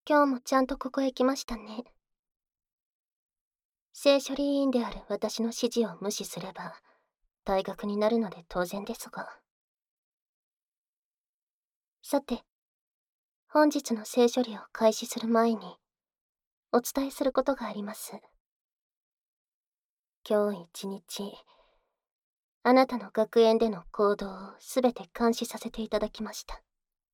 今日もちゃんとここへ来ましたね。聖書理員である私の指示を無視すれば、退学になるので当然ですが。さて、本日の聖書理を開始する前に、お伝えすることがあります。今日一日、あなたの学園での行動をすべて監視させていただきました。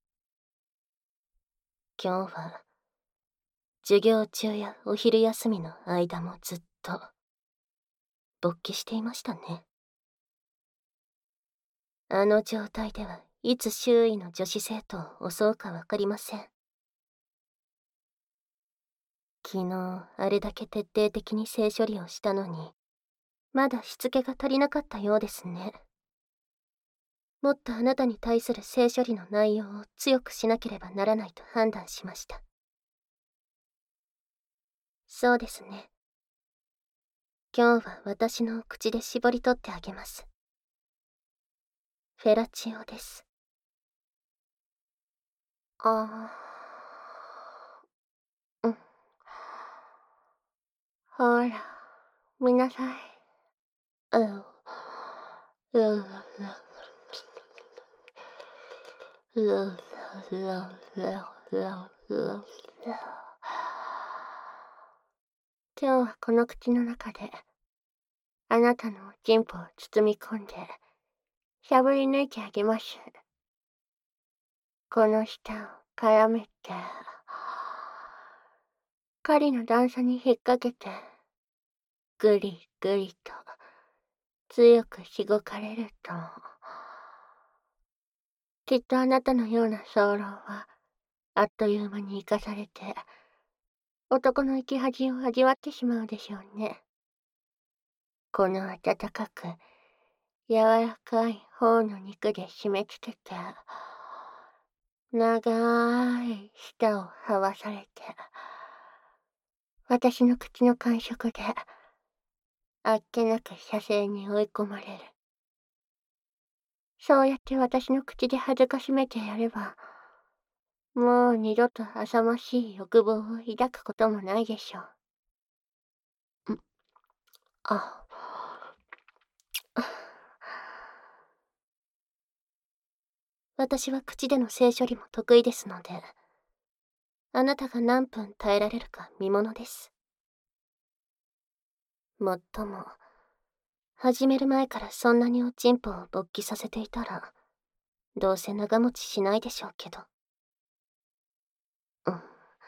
今日は、授業中やお昼休みの間もずっと、勃起していましたね。あの状態ではいつ周囲の女子生徒を襲うかわかりません。昨日あれだけ徹底的に性処理をしたのに、まだしつけが足りなかったようですね。もっとあなたに対する性処理の内容を強くしなければならないと判断しました。そうですね。今日は私の口で絞り取ってあげます。フェラチオです。ああ、うん。ほら、見なさい。うん。うん。今日はこの口の中で、あなたのチンポを包み込んで、しゃぶり抜いてあげます。この舌を絡めて、狩りの段差に引っ掛けて、ぐりぐりと強くしごかれると、きっとあなたのような早漏は、あっという間に生かされて、男の生き恥を味わってしまうでしょうね。この温かく、柔らかい方の肉で締め付けて、長い舌を這わされて、私の口の感触で、あっけなく射精に追い込まれる。そうやって私の口で恥ずかしめてやれば、もう二度と浅ましい欲望を抱くこともないでしょう。あ。私は口での性処理も得意ですので、あなたが何分耐えられるか見ものです。もっとも、始める前からそんなにおちんぽを勃起させていたら、どうせ長持ちしないでしょうけど。うん。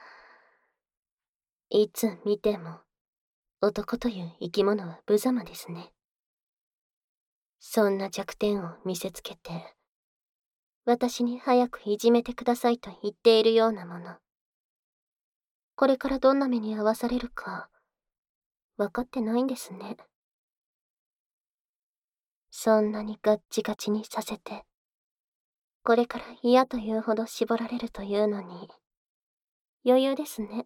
いつ見ても、男という生き物は無様ですね。そんな弱点を見せつけて、私に早くいじめてくださいと言っているようなもの。これからどんな目に遭わされるか、分かってないんですね。そんなにガッチガチにさせて、これから嫌というほど絞られるというのに、余裕ですね。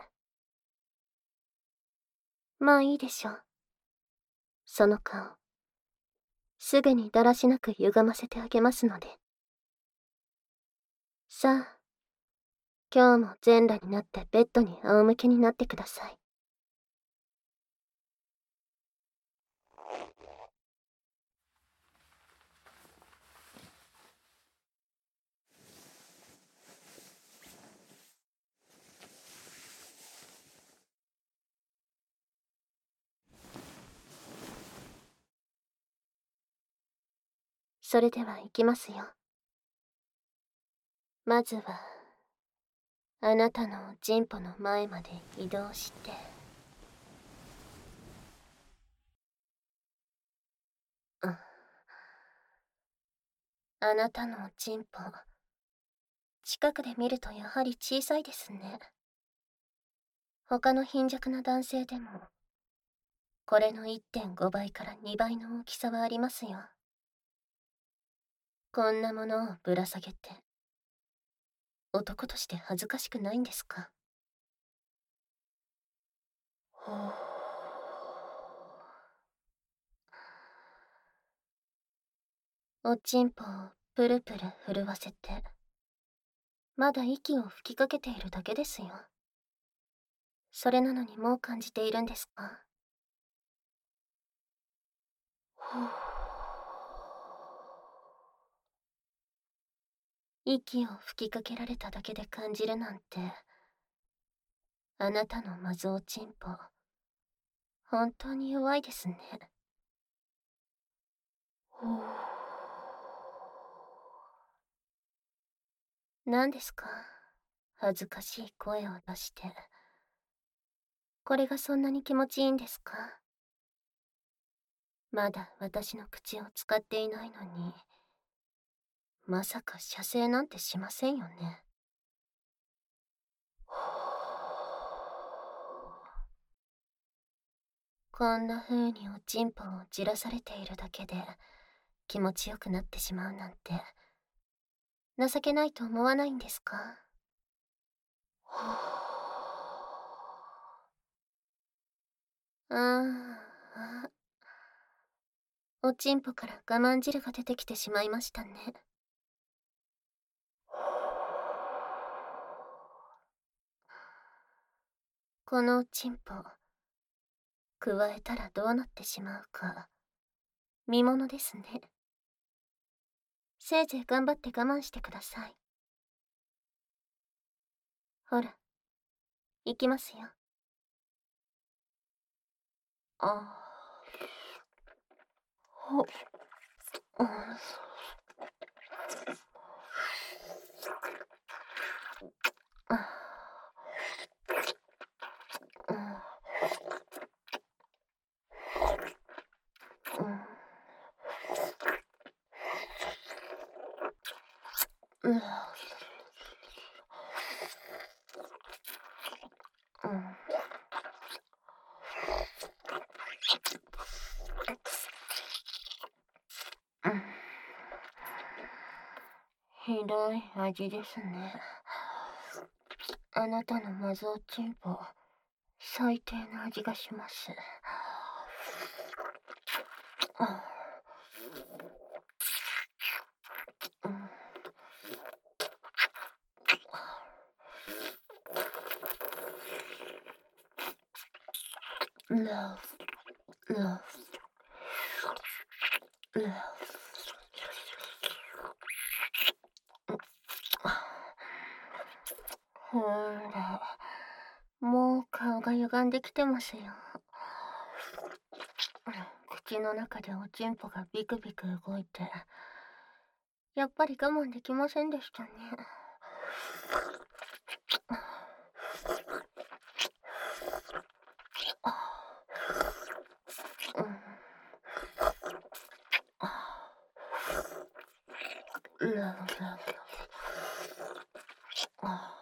まあいいでしょう。その顔、すぐにだらしなく歪ませてあげますので。さあ、今日も全裸になってベッドに仰向けになってください。それでは行きますよ。まずは、あなたのチンポの前まで移動して、うん。あなたのチンポ、近くで見るとやはり小さいですね。他の貧弱な男性でも、これの1.5倍から2倍の大きさはありますよ。こんなものをぶら下げて、男として恥ずかしくないんですか？ほう。おちんぽをプルプル震わせて、まだ息を吹きかけているだけですよ。 それなのにもう感じているんですか？息を吹きかけられただけで感じるなんて、あなたのマゾおちんぽ、本当に弱いですね。何ですか？恥ずかしい声を出して。これがそんなに気持ちいいんですか？まだ私の口を使っていないのに、まさか射精なんてしませんよね。こんな風におちんぽをじらされているだけで気持ちよくなってしまうなんて、情けないと思わないんですか？ああ、おちんぽから我慢汁が出てきてしまいましたね。このおちんぽ、加えたらどうなってしまうか、見ものですね。せいぜい頑張って我慢してください。ほら、行きますよ。あほ、うん、あ、うん、うん、うん、うん。ひどい味ですね。あなたのマゾおちんぽ、最低な味がします。あ、うん、love, love, love. ほら、もう顔が歪んできてますよ。口の中でおちんぽがビクビク動いて、やっぱり我慢できませんでしたね。うん、love, love, love.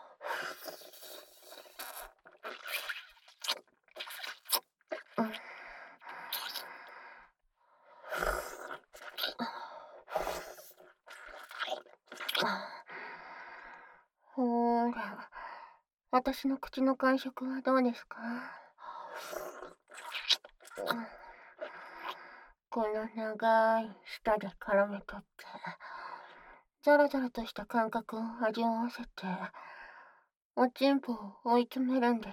うん、ほーら、私の口の感触はどうですか？うん、この長い舌で絡め取って、ザラザラとした感覚を味わわせて、おちんぽを追い詰めるんです。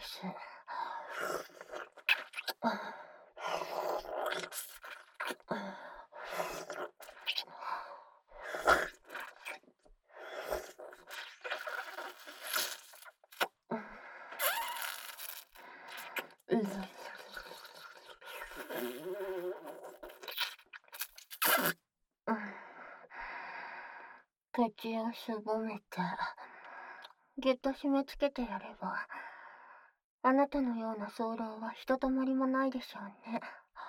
うん、口をすぼめて、ぎゅっと締め付けてやれば、あなたのような早漏はひとたまりもないでしょうね。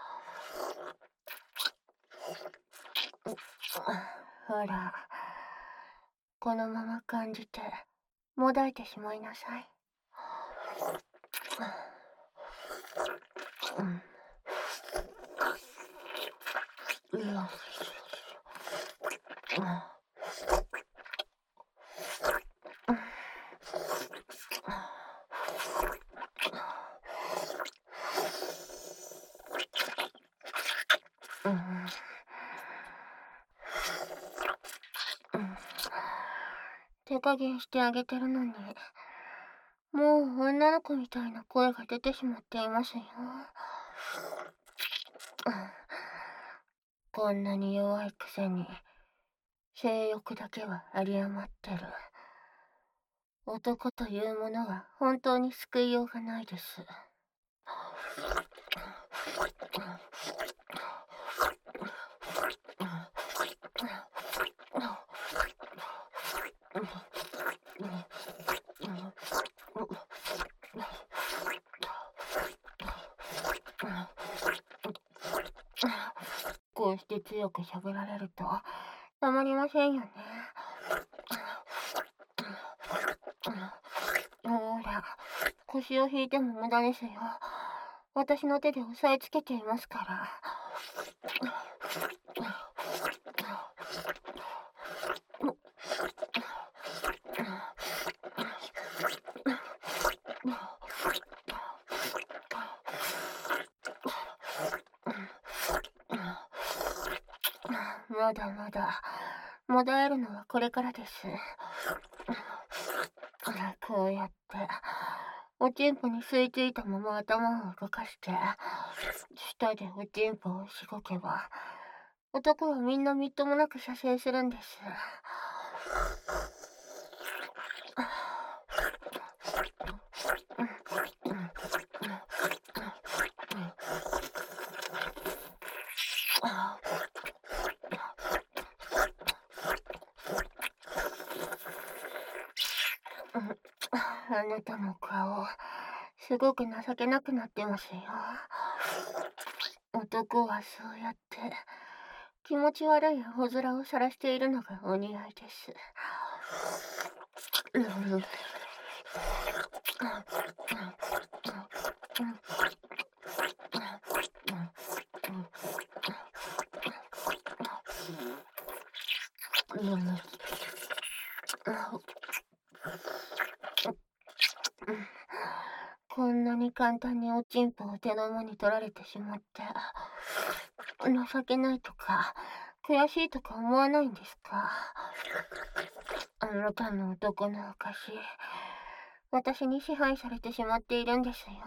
ほら、このまま感じて、もだえてしまいなさい。うん、うん、うん、手加減してあげてるのに、 もう女の子みたいな声が出てしまっていますよ。こんなに弱いくせに、性欲だけは有り余ってる。男というものは本当に救いようがないです。こうして強く喋られるとたまりませんよね。ほら、腰を引いても無駄ですよ。私の手で押さえつけていますから。まだまだ、戻えるのはこれからです。こうやって、おちんぽに吸い付いたまま頭を動かして、舌でおちんぽをしごけば、男はみんなみっともなく射精するんです。あなたの顔、すごく情けなくなってますよ。男はそうやって気持ち悪い青面を晒しているのがお似合いです。こんなに簡単におちんぽを手の間に取られてしまって、情けないとか、悔しいとか思わないんですか？あなたの男の証、私に支配されてしまっているんですよ。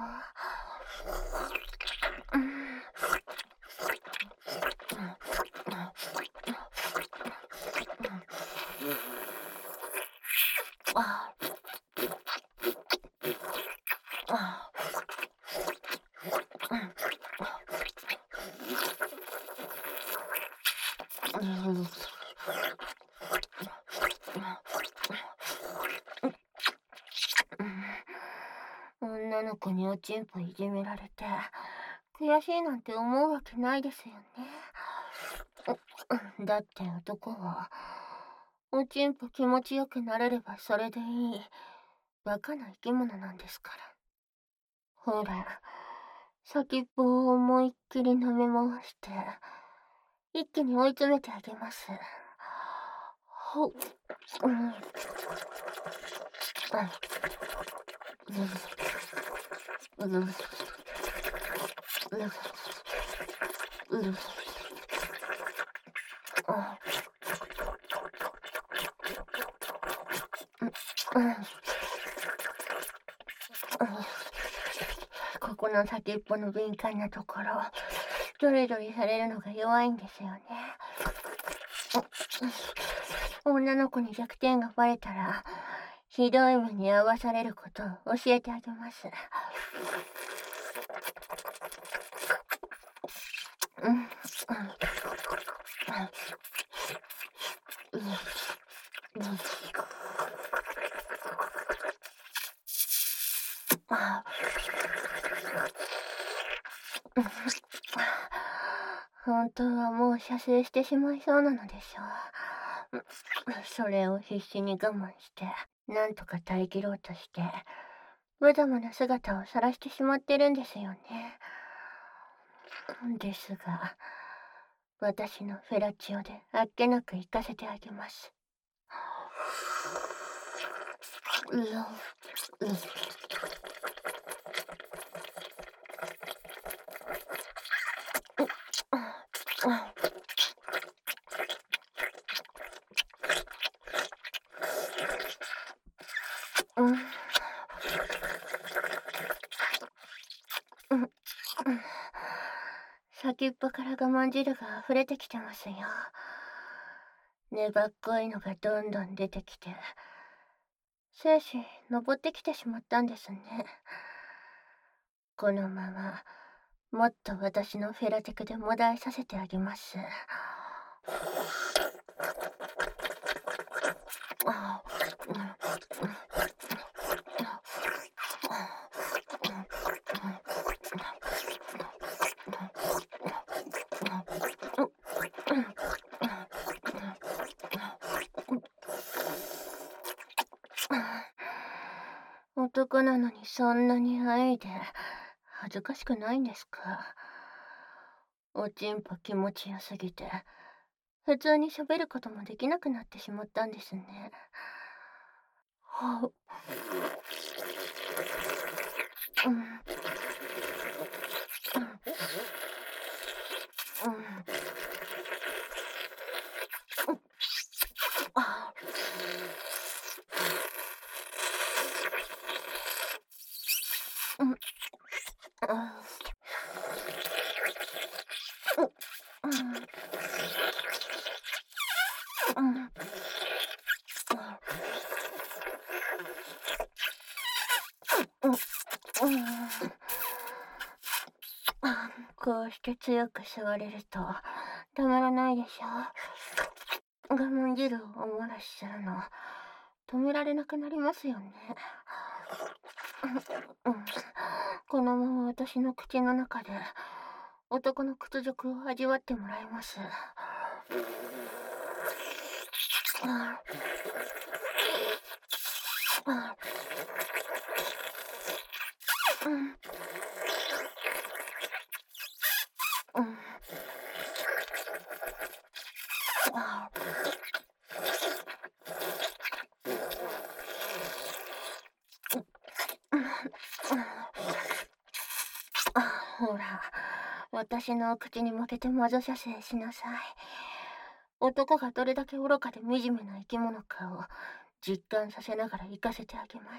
女の子におちんぽいじめられて、悔しいなんて思うわけないですよね。だって男は、おちんぽ気持ちよくなれればそれでいい、バカな生き物なんですから。ほら、先っぽを思いっきり舐め回して、一気に追い詰めてあげます。ほっ、ここの先っぽの敏感なところ、ドリドリされるのが弱いんですよね。女の子に弱点がバレたら、ひどい目に遭わされることを教えてあげます。本当はもう射精してしまいそうなのでしょう。それを必死に我慢して、なんとか耐え切ろうとして、無様な姿を晒してしまってるんですよね。ですが、私のフェラチオであっけなく行かせてあげます。 先っぽから我慢汁が溢れてきてますよ。粘っこいのがどんどん出てきて、精子登ってきてしまったんですね。このまま、もっと私のフェラテクでもだえさせてあげます。男なのにそんなに愛で恥ずかしくないんですか？おちんぽ気持ちよすぎて、普通に喋ることもできなくなってしまったんですね。はうん、うん、うん、あ、うん、あ、うん、うん、うん、うん、こうして強く吸われるとたまらないでしょ。我慢汁をお漏らしするの止められなくなりますよね。うん、このまま私の口の中で男の屈辱を味わってもらいます。うん、うん、ほら、私の口に向けて魔女射精しなさい。男がどれだけ愚かで惨めな生き物かを実感させながら生かせてあげます。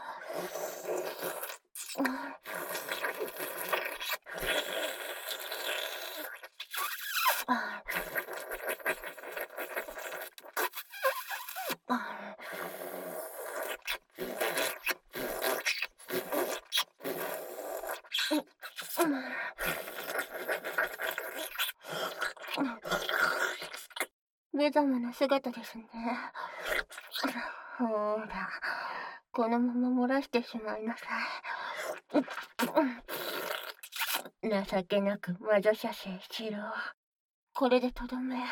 無様な姿ですね。ほら、このまま漏らしてしまいなさい。情けなく魔女射精しろ。これでとどめ。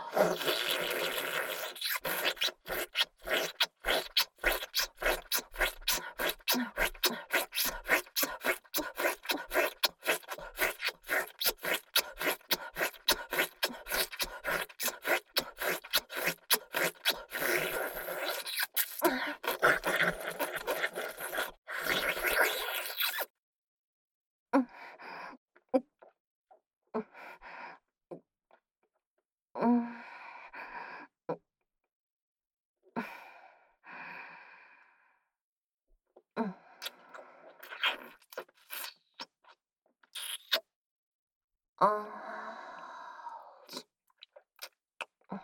うん。うん。ああ。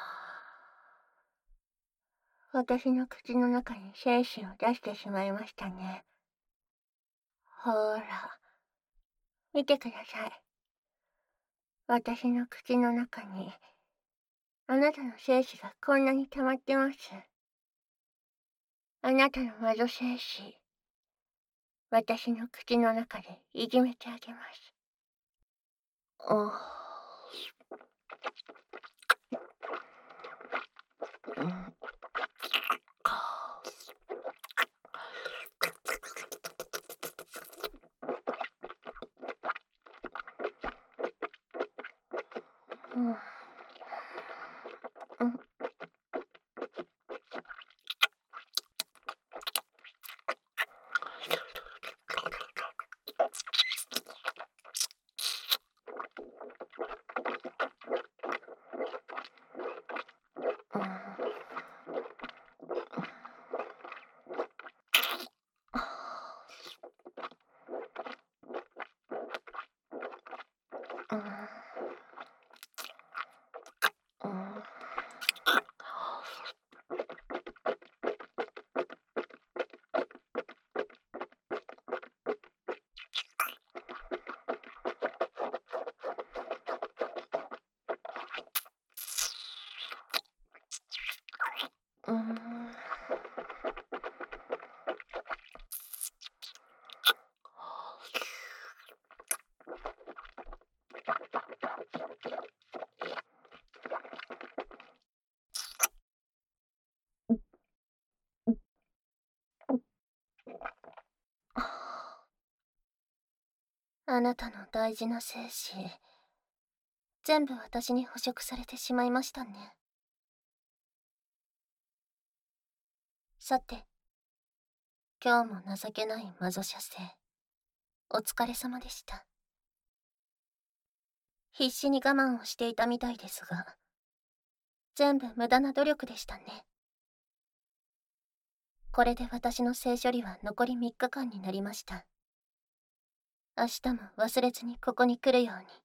私の口の中に精子を出してしまいましたね。ほら、見てください。私の口の中に、あなたの精子がこんなに溜まってます。あなたの魔女精子、私の口の中でいじめてあげます。あ、うん、うん、うん、うん。うん。 あなたの大事な精子、全部私に捕食されてしまいましたね。さて、今日も情けない魔女射精、お疲れ様でした。必死に我慢をしていたみたいですが、全部無駄な努力でしたね。これで私の性処理は残り3日間になりました。明日も忘れずにここに来るように。